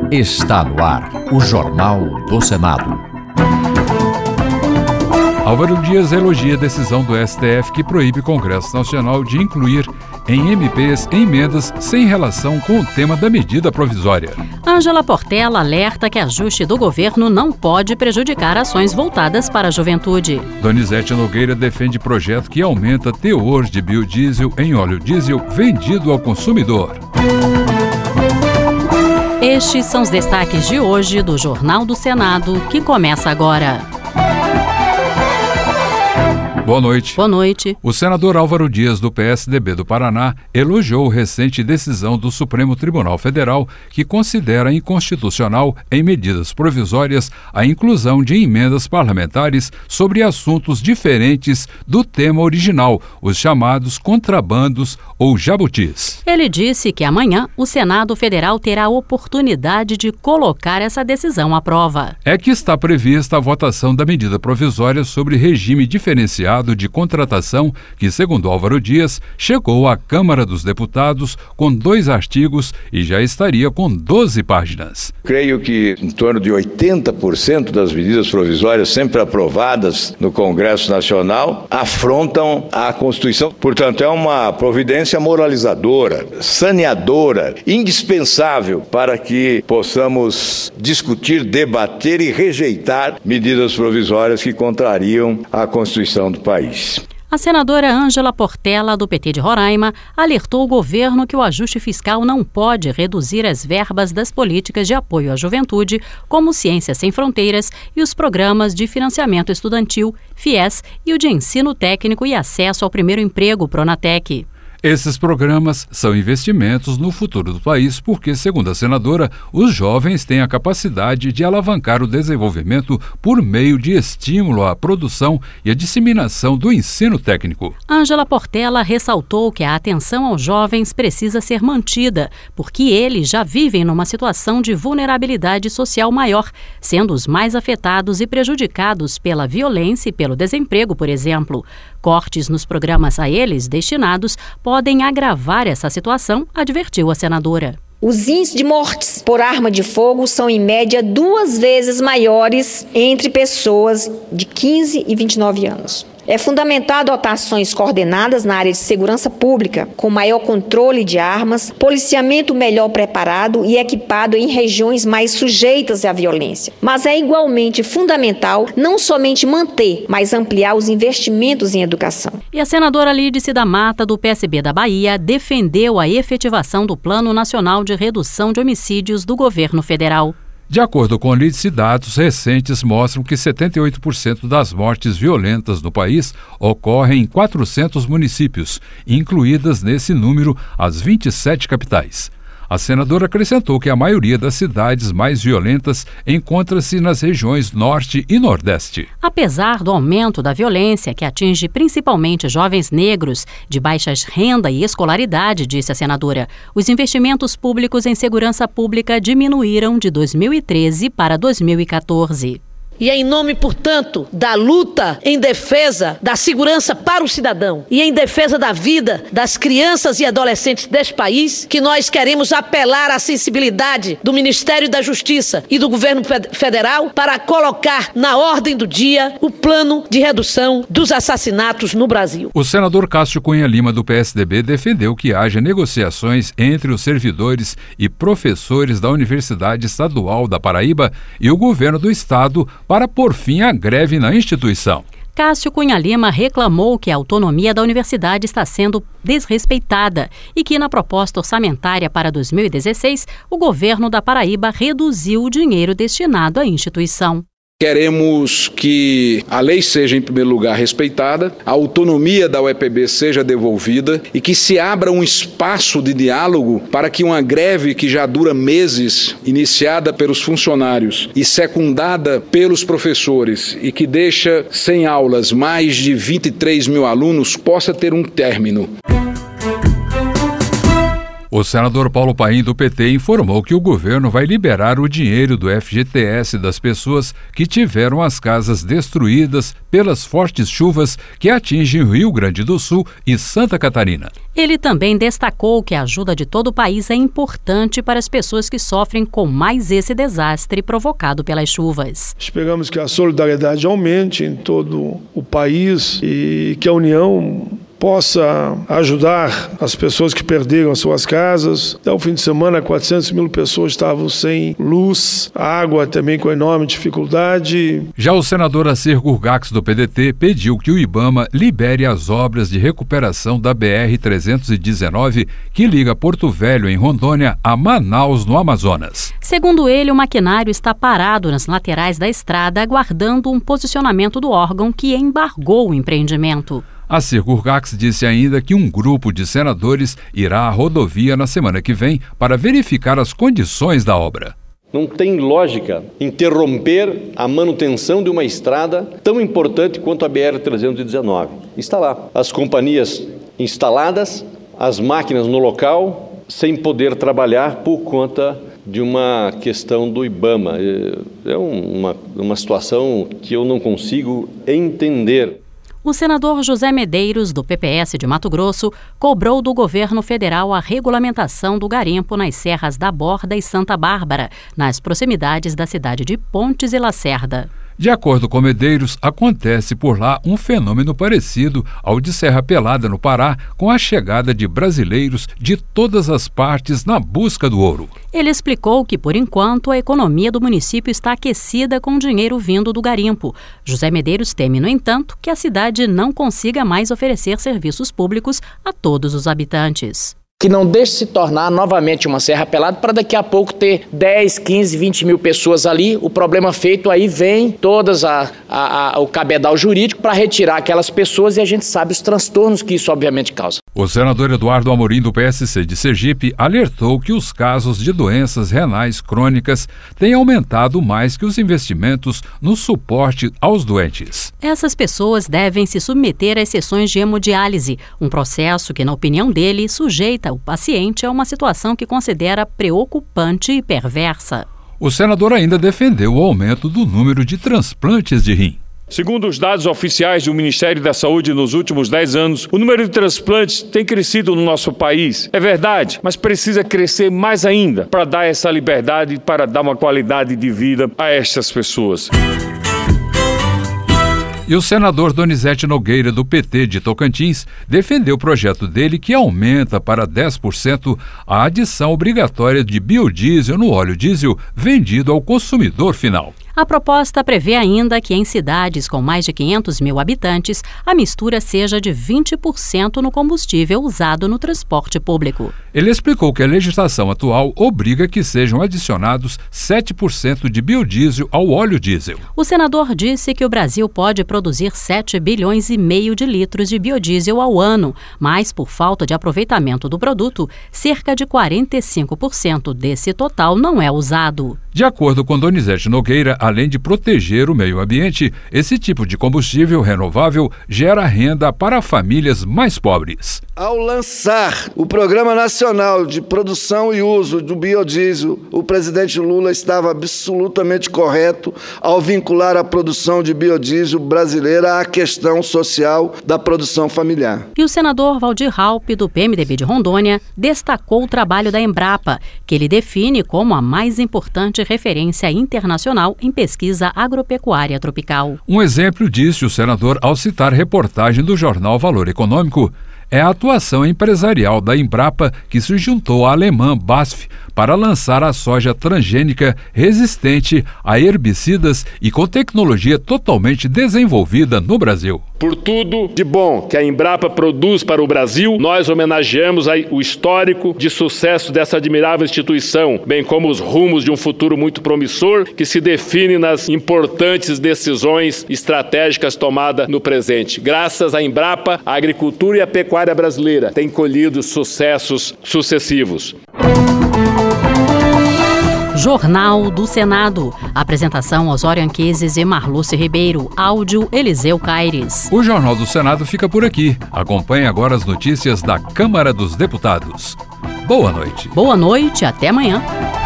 Está no ar o Jornal do Senado. Álvaro Dias elogia a decisão do STF que proíbe o Congresso Nacional de incluir em MPs emendas sem relação com o tema da medida provisória. Ângela Portela alerta que ajuste do governo não pode prejudicar ações voltadas para a juventude. Donizete Nogueira defende projeto que aumenta teor de biodiesel em óleo diesel vendido ao consumidor. Estes são os destaques de hoje do Jornal do Senado, que começa agora. Boa noite. Boa noite. O senador Álvaro Dias, do PSDB do Paraná, elogiou recente decisão do Supremo Tribunal Federal que considera inconstitucional, em medidas provisórias, a inclusão de emendas parlamentares sobre assuntos diferentes do tema original, os chamados contrabandos ou jabutis. Ele disse que amanhã o Senado Federal terá a oportunidade de colocar essa decisão à prova. É que está prevista a votação da medida provisória sobre regime diferenciado de contratação que, segundo Álvaro Dias, chegou à Câmara dos Deputados com 2 artigos e já estaria com 12 páginas. Creio que em torno de 80% das medidas provisórias sempre aprovadas no Congresso Nacional afrontam a Constituição. Portanto, é uma providência moralizadora, saneadora, indispensável para que possamos discutir, debater e rejeitar medidas provisórias que contrariam a Constituição do país. A senadora Ângela Portela, do PT de Roraima, alertou o governo que o ajuste fiscal não pode reduzir as verbas das políticas de apoio à juventude, como Ciências Sem Fronteiras e os programas de financiamento estudantil, FIES, e o de ensino técnico e acesso ao primeiro emprego, Pronatec. Esses programas são investimentos no futuro do país porque, segundo a senadora, os jovens têm a capacidade de alavancar o desenvolvimento por meio de estímulo à produção e à disseminação do ensino técnico. Ângela Portela ressaltou que a atenção aos jovens precisa ser mantida, porque eles já vivem numa situação de vulnerabilidade social maior, sendo os mais afetados e prejudicados pela violência e pelo desemprego, por exemplo. Cortes nos programas a eles destinados podem agravar essa situação, advertiu a senadora. Os índices de mortes por arma de fogo são, em média, 2 vezes maiores entre pessoas de 15 e 29 anos. É fundamental adotar ações coordenadas na área de segurança pública, com maior controle de armas, policiamento melhor preparado e equipado em regiões mais sujeitas à violência. Mas é igualmente fundamental não somente manter, mas ampliar os investimentos em educação. E a senadora Lídice da Mata, do PSB da Bahia, defendeu a efetivação do Plano Nacional de Redução de Homicídios do governo federal. De acordo com Lídice, dados recentes mostram que 78% das mortes violentas no país ocorrem em 400 municípios, incluídas nesse número as 27 capitais. A senadora acrescentou que a maioria das cidades mais violentas encontra-se nas regiões Norte e Nordeste. Apesar do aumento da violência, que atinge principalmente jovens negros de baixa renda e escolaridade, disse a senadora, os investimentos públicos em segurança pública diminuíram de 2013 para 2014. E é em nome, portanto, da luta em defesa da segurança para o cidadão e em defesa da vida das crianças e adolescentes deste país que nós queremos apelar à sensibilidade do Ministério da Justiça e do governo federal para colocar na ordem do dia o plano de redução dos assassinatos no Brasil. O senador Cássio Cunha Lima, do PSDB, defendeu que haja negociações entre os servidores e professores da Universidade Estadual da Paraíba e o governo do estado para pôr fim à greve na instituição. Cássio Cunha Lima reclamou que a autonomia da universidade está sendo desrespeitada e que, na proposta orçamentária para 2016, o governo da Paraíba reduziu o dinheiro destinado à instituição. Queremos que a lei seja, em primeiro lugar, respeitada, a autonomia da UEPB seja devolvida e que se abra um espaço de diálogo para que uma greve que já dura meses, iniciada pelos funcionários e secundada pelos professores e que deixa sem aulas mais de 23 mil alunos, possa ter um término. O O senador Paulo Paim, do PT, informou que o governo vai liberar o dinheiro do FGTS das pessoas que tiveram as casas destruídas pelas fortes chuvas que atingem o Rio Grande do Sul e Santa Catarina. Ele também destacou que a ajuda de todo o país é importante para as pessoas que sofrem com mais esse desastre provocado pelas chuvas. Esperamos que a solidariedade aumente em todo o país e que a União possa ajudar as pessoas que perderam as suas casas. Até o fim de semana, 400 mil pessoas estavam sem luz, água também com enorme dificuldade. Já o senador Assir Gurgax, do PDT, pediu que o IBAMA libere as obras de recuperação da BR-319, que liga Porto Velho, em Rondônia, a Manaus, no Amazonas. Segundo ele, o maquinário está parado nas laterais da estrada, aguardando um posicionamento do órgão que embargou o empreendimento. Assir Gurgax disse ainda que um grupo de senadores irá à rodovia na semana que vem para verificar as condições da obra. Não tem lógica interromper a manutenção de uma estrada tão importante quanto a BR-319. Está lá, as companhias instaladas, as máquinas no local, sem poder trabalhar por conta de uma questão do IBAMA. É uma situação que eu não consigo entender. O senador José Medeiros, do PPS de Mato Grosso, cobrou do governo federal a regulamentação do garimpo nas serras da Borda e Santa Bárbara, nas proximidades da cidade de Pontes e Lacerda. De acordo com Medeiros, acontece por lá um fenômeno parecido ao de Serra Pelada, no Pará, com a chegada de brasileiros de todas as partes na busca do ouro. Ele explicou que, por enquanto, a economia do município está aquecida com dinheiro vindo do garimpo. José Medeiros teme, no entanto, que a cidade não consiga mais oferecer serviços públicos a todos os habitantes. Que não deixe se tornar novamente uma Serra Pelada para daqui a pouco ter 10, 15, 20 mil pessoas ali. O problema feito, aí vem todas o cabedal jurídico para retirar aquelas pessoas e a gente sabe os transtornos que isso obviamente causa. O senador Eduardo Amorim, do PSC de Sergipe, alertou que os casos de doenças renais crônicas têm aumentado mais que os investimentos no suporte aos doentes. Essas pessoas devem se submeter às sessões de hemodiálise, um processo que, na opinião dele, sujeita o paciente a uma situação que considera preocupante e perversa. O senador ainda defendeu o aumento do número de transplantes de rim. Segundo os dados oficiais do Ministério da Saúde, nos últimos 10 anos, o número de transplantes tem crescido no nosso país. É verdade, mas precisa crescer mais ainda para dar essa liberdade, para dar uma qualidade de vida a estas pessoas. E o senador Donizete Nogueira, do PT de Tocantins, defendeu o projeto dele que aumenta para 10% a adição obrigatória de biodiesel no óleo diesel vendido ao consumidor final. A proposta prevê ainda que em cidades com mais de 500 mil habitantes, a mistura seja de 20% no combustível usado no transporte público. Ele explicou que a legislação atual obriga que sejam adicionados 7% de biodiesel ao óleo diesel. O senador disse que o Brasil pode produzir 7,5 bilhões de litros de biodiesel ao ano, mas, por falta de aproveitamento do produto, cerca de 45% desse total não é usado. De acordo com Donizete Nogueira, além de proteger o meio ambiente, esse tipo de combustível renovável gera renda para famílias mais pobres. Ao lançar o Programa Nacional de Produção e Uso do Biodiesel, o presidente Lula estava absolutamente correto ao vincular a produção de biodiesel brasileira à questão social da produção familiar. E o senador Valdir Raupp, do PMDB de Rondônia, destacou o trabalho da Embrapa, que ele define como a mais importante referência internacional em pesquisa agropecuária tropical. Um exemplo, disse o senador ao citar reportagem do jornal Valor Econômico, é a atuação empresarial da Embrapa, que se juntou à alemã BASF para lançar a soja transgênica resistente a herbicidas e com tecnologia totalmente desenvolvida no Brasil. Por tudo de bom que a Embrapa produz para o Brasil, nós homenageamos o histórico de sucesso dessa admirável instituição, bem como os rumos de um futuro muito promissor que se define nas importantes decisões estratégicas tomadas no presente. Graças à Embrapa, a agricultura e a pecuária brasileira têm colhido sucessos sucessivos. Jornal do Senado. Apresentação: Osório Anquises e Marlúcio Ribeiro. Áudio: Eliseu Caires. O Jornal do Senado fica por aqui. Acompanhe agora as notícias da Câmara dos Deputados. Boa noite. Boa noite, até amanhã.